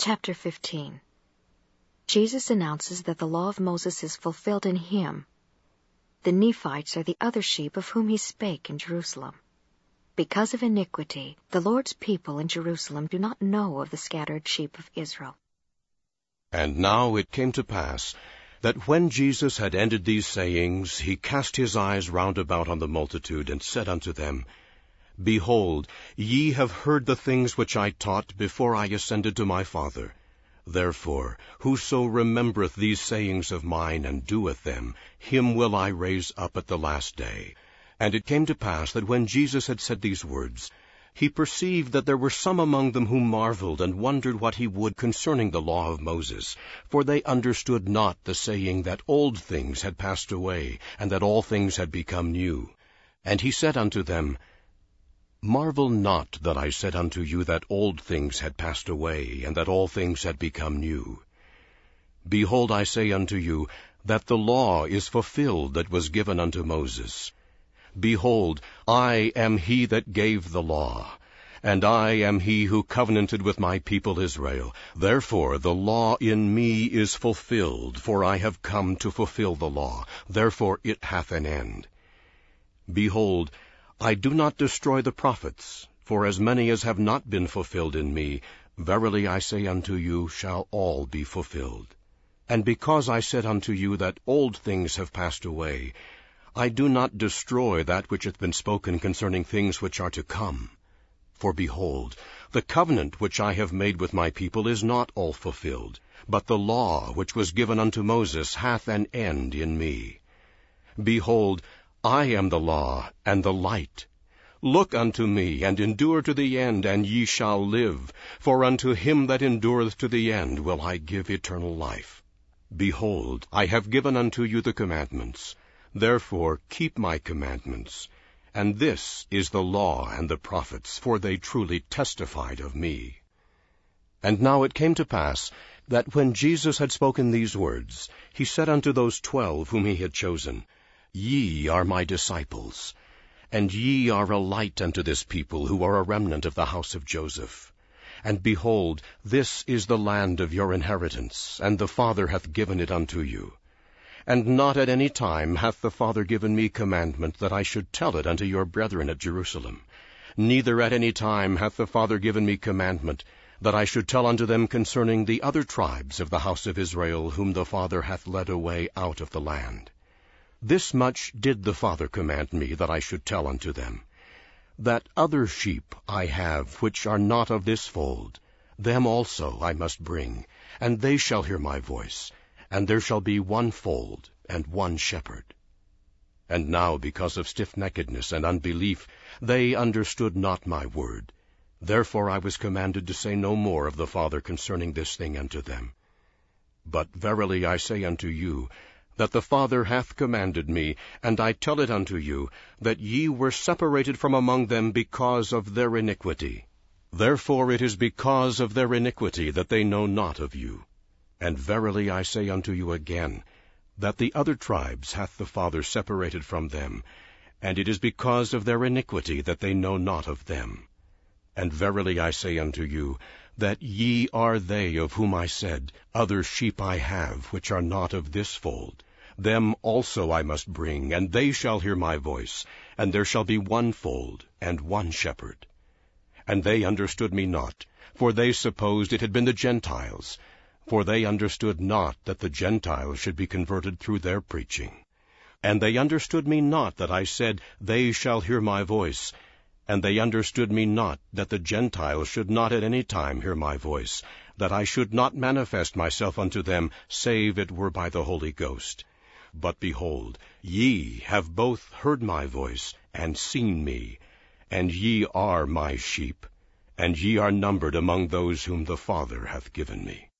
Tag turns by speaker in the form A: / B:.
A: Chapter 15. Jesus announces that the law of Moses is fulfilled in him. The Nephites are the other sheep of whom he spake in Jerusalem. Because of iniquity, the Lord's people in Jerusalem do not know of the scattered sheep of Israel.
B: And now it came to pass, that when Jesus had ended these sayings, he cast his eyes round about on the multitude, and said unto them, Behold, ye have heard the things which I taught before I ascended to my Father. Therefore, whoso remembereth these sayings of mine, and doeth them, him will I raise up at the last day. And it came to pass that when Jesus had said these words, he perceived that there were some among them who marveled, and wondered what he would concerning the law of Moses. For they understood not the saying that old things had passed away, and that all things had become new. And he said unto them, Marvel not that I said unto you that old things had passed away, and that all things had become new. Behold, I say unto you, that the law is fulfilled that was given unto Moses. Behold, I am he that gave the law, and I am he who covenanted with my people Israel. Therefore the law in me is fulfilled, for I have come to fulfill the law. Therefore it hath an end. Behold, I do not destroy the prophets, for as many as have not been fulfilled in me, verily I say unto you, shall all be fulfilled. And because I said unto you that old things have passed away, I do not destroy that which hath been spoken concerning things which are to come. For behold, the covenant which I have made with my people is not all fulfilled, but the law which was given unto Moses hath an end in me. Behold, I am the law and the light. Look unto me, and endure to the end, and ye shall live. For unto him that endureth to the end will I give eternal life. Behold, I have given unto you the commandments. Therefore keep my commandments. And this is the law and the prophets, for they truly testified of me. And now it came to pass, that when Jesus had spoken these words, he said unto those 12 whom he had chosen, Ye are my disciples, and ye are a light unto this people, who are a remnant of the house of Joseph. And behold, this is the land of your inheritance, and the Father hath given it unto you. And not at any time hath the Father given me commandment that I should tell it unto your brethren at Jerusalem. Neither at any time hath the Father given me commandment that I should tell unto them concerning the other tribes of the house of Israel, whom the Father hath led away out of the land. This much did the Father command me that I should tell unto them, that other sheep I have which are not of this fold, them also I must bring, and they shall hear my voice, and there shall be one fold and one shepherd. And now because of stiffneckedness and unbelief they understood not my word. Therefore I was commanded to say no more of the Father concerning this thing unto them. But verily I say unto you, that the Father hath commanded me, and I tell it unto you, that ye were separated from among them because of their iniquity. Therefore it is because of their iniquity that they know not of you. And verily I say unto you again, that the other tribes hath the Father separated from them, and it is because of their iniquity that they know not of them. And verily I say unto you, that ye are they of whom I said, Other sheep I have, which are not of this fold. Them also I must bring, and they shall hear my voice, and there shall be one fold and one shepherd. And they understood me not, for they supposed it had been the Gentiles, for they understood not that the Gentiles should be converted through their preaching. And they understood me not that I said, They shall hear my voice, and they understood me not that the Gentiles should not at any time hear my voice, that I should not manifest myself unto them, save it were by the Holy Ghost. But behold, ye have both heard my voice, and seen me, and ye are my sheep, and ye are numbered among those whom the Father hath given me.